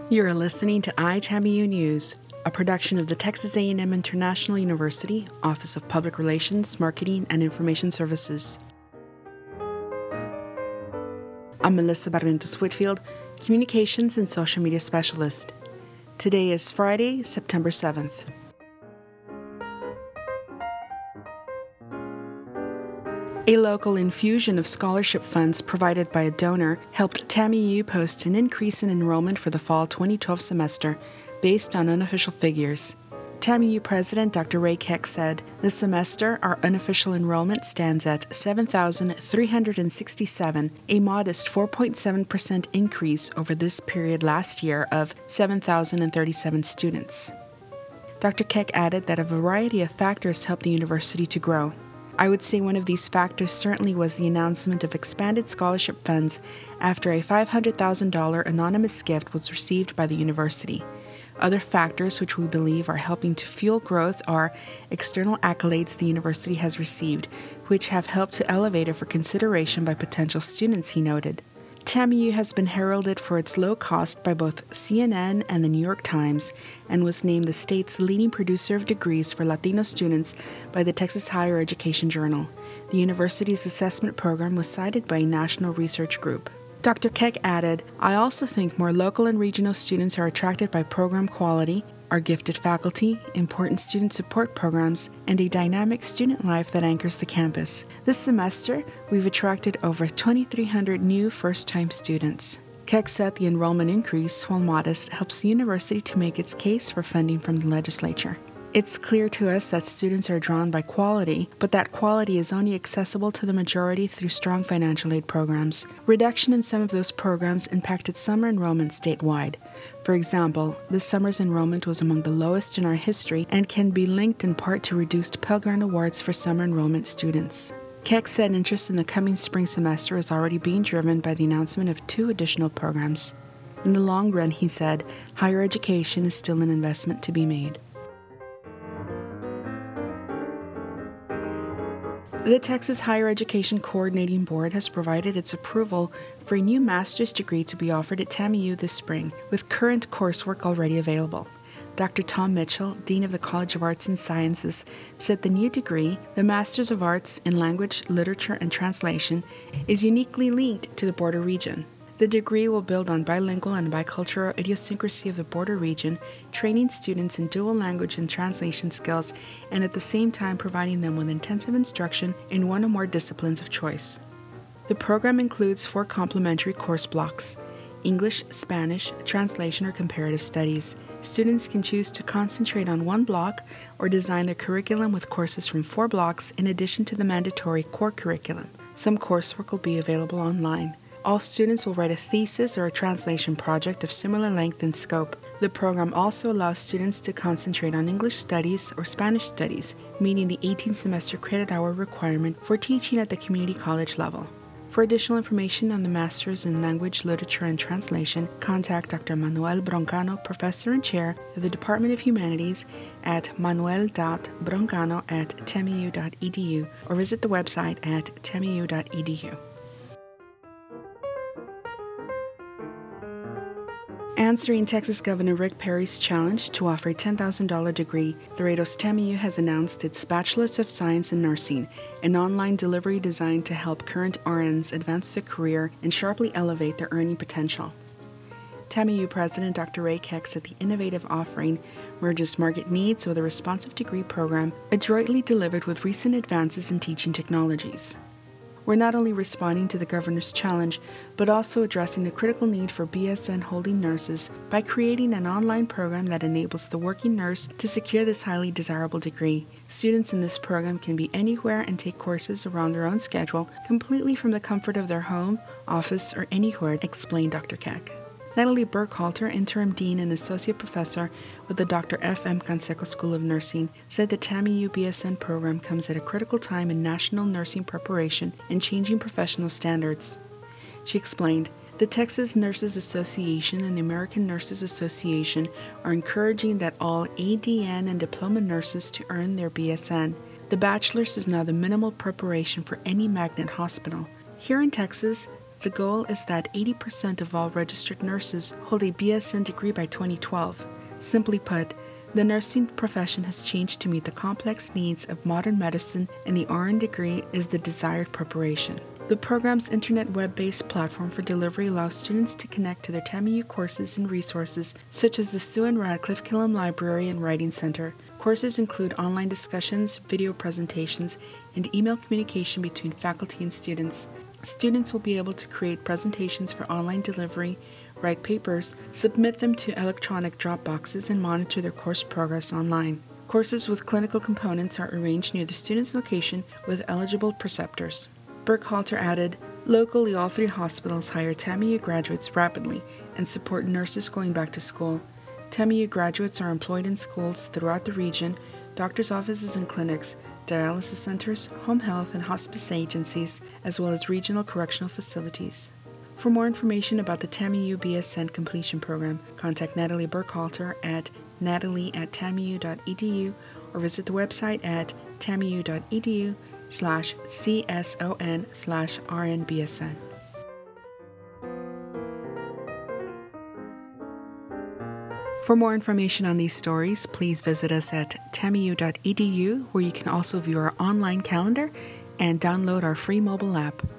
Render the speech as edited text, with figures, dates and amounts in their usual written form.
You're listening to iTAMIU News, a production of the Texas A&M International University Office of Public Relations, Marketing, and Information Services. I'm Melissa Barrientos-Whitfield, Communications and Social Media Specialist. Today is Friday, September 7th. A local infusion of scholarship funds provided by a donor helped TAMIU post an increase in enrollment for the fall 2012 semester based on unofficial figures. TAMIU President Dr. Ray Keck said, "This semester, our unofficial enrollment stands at 7,367, a modest 4.7% increase over this period last year of 7,037 students." Dr. Keck added that a variety of factors helped the university to grow. "I would say one of these factors certainly was the announcement of expanded scholarship funds after a $500,000 anonymous gift was received by the university. Other factors which we believe are helping to fuel growth are external accolades the university has received, which have helped to elevate it for consideration by potential students," he noted. TAMIU has been heralded for its low cost by both CNN and the New York Times and was named the state's leading producer of degrees for Latino students by the Texas Higher Education Journal. The university's assessment program was cited by a national research group. Dr. Keck added, "I also think more local and regional students are attracted by program quality, our gifted faculty, important student support programs, and a dynamic student life that anchors the campus. This semester, we've attracted over 2,300 new first-time students." Keck said the enrollment increase, while modest, helps the university to make its case for funding from the legislature. "It's clear to us that students are drawn by quality, but that quality is only accessible to the majority through strong financial aid programs. Reduction in some of those programs impacted summer enrollment statewide. For example, this summer's enrollment was among the lowest in our history and can be linked in part to reduced Pell Grant awards for summer enrollment students." Keck said interest in the coming spring semester is already being driven by the announcement of 2 additional programs. In the long run, he said, higher education is still an investment to be made. The Texas Higher Education Coordinating Board has provided its approval for a new master's degree to be offered at TAMIU this spring, with current coursework already available. Dr. Tom Mitchell, Dean of the College of Arts and Sciences, said the new degree, the Master's of Arts in Language, Literature, and Translation, is uniquely linked to the border region. The degree will build on bilingual and bicultural idiosyncrasy of the border region, training students in dual language and translation skills, and at the same time providing them with intensive instruction in one or more disciplines of choice. The program includes 4 complementary course blocks: English, Spanish, Translation, or Comparative Studies. Students can choose to concentrate on one block or design their curriculum with courses from 4 blocks in addition to the mandatory core curriculum. Some coursework will be available online. All students will write a thesis or a translation project of similar length and scope. The program also allows students to concentrate on English studies or Spanish studies, meeting the 18-semester credit hour requirement for teaching at the community college level. For additional information on the Master's in Language, Literature, and Translation, contact Dr. Manuel Broncano, Professor and Chair of the Department of Humanities at manuel.broncano@tamiu.edu or visit the website at tamiu.edu. Answering Texas Governor Rick Perry's challenge to offer a $10,000 degree, Laredo's TAMIU has announced its Bachelor's of Science in Nursing, an online delivery designed to help current RNs advance their career and sharply elevate their earning potential. TAMIU President Dr. Ray Keck said the innovative offering merges market needs with a responsive degree program adroitly delivered with recent advances in teaching technologies. "We're not only responding to the governor's challenge, but also addressing the critical need for BSN holding nurses by creating an online program that enables the working nurse to secure this highly desirable degree. Students in this program can be anywhere and take courses around their own schedule, completely from the comfort of their home, office, or anywhere," explained Dr. Keck. Natalie Burkhalter, Interim Dean and Associate Professor with the Dr. F. M. Canseco School of Nursing, said the TAMIU BSN program comes at a critical time in national nursing preparation and changing professional standards. She explained, "The Texas Nurses Association and the American Nurses Association are encouraging that all ADN and diploma nurses to earn their BSN. The bachelor's is now the minimal preparation for any magnet hospital. Here in Texas, The goal is that 80% of all registered nurses hold a BSN degree by 2012. Simply put, the nursing profession has changed to meet the complex needs of modern medicine, and the RN degree is the desired preparation. The program's internet web-based platform for delivery allows students to connect to their TAMIU courses and resources, such as the Sue and Radcliffe Killam Library and Writing Center. Courses include online discussions, video presentations, and email communication between faculty and students. Students will be able to create presentations for online delivery, write papers, submit them to electronic drop boxes, and monitor their course progress online. Courses with clinical components are arranged near the student's location with eligible preceptors. Burkhalter added, locally all three hospitals hire TAMIU graduates rapidly and support nurses going back to school. TAMIU graduates are employed in schools throughout the region, doctors' offices and clinics, dialysis centers, home health and hospice agencies, as well as regional correctional facilities. For more information about the TAMIU BSN completion program, contact Natalie Burkhalter at natalie@tamiu.edu or visit the website at tamiu.edu/CSON/RNBSN. For more information on these stories, please visit us at tamiu.edu, where you can also view our online calendar and download our free mobile app.